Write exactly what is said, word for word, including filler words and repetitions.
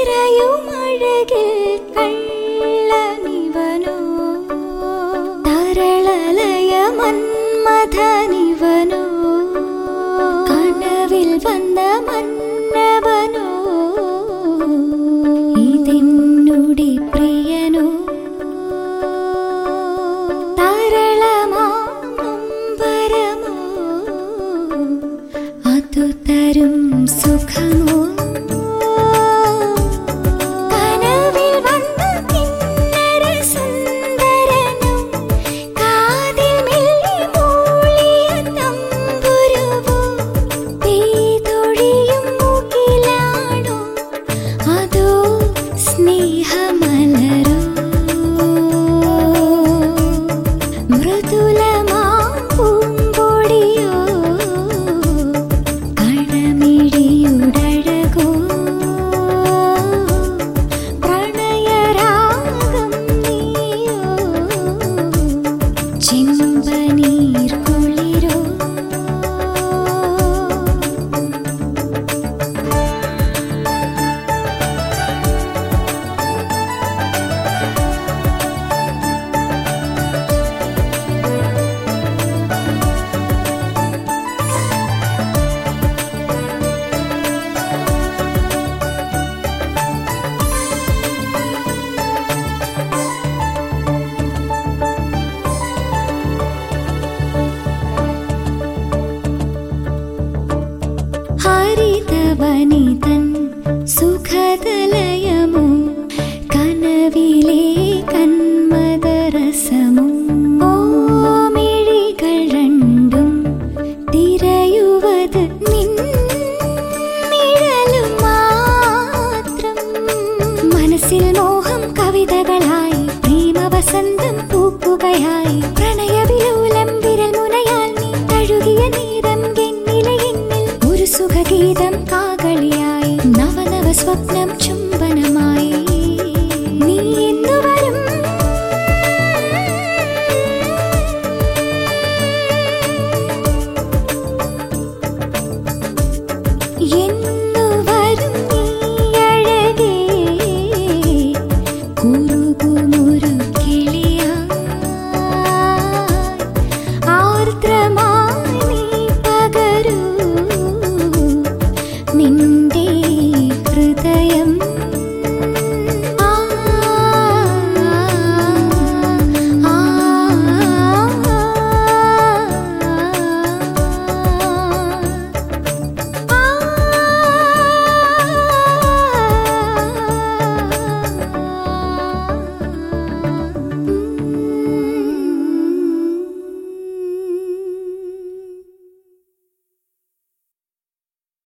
തിരയുമഴകിൽ കള്ളനിവനോ തരളലയ മന്മഥനിവനോ കനവിൽ വന്ന മന്നവനോ ഇതെന്നുടെ പ്രിയനോ തരളമാമ്പരമോ അതു തരും സുഖമോ ഹരിതവനിതൻ സുഖദലയമോ കനവിലെ കന്മദരസമോ ഓമിഴികൾ രണ്ടും തിരയുവത് നിന്നിഴലും മാത്രം മനസ്സിൽ മോഹം കവിതകളായി പ്രേമവസന്തം പൂക്കുകയായി പ്രണയവിലോലം വിരൽ മുനയാൽ നീ തഴുകിയ നീരം എന്നിലെ എന്നിൽ ഒരു സുഖഗീതം കാകളിയായി നവനവ സ്വപ്നം ചും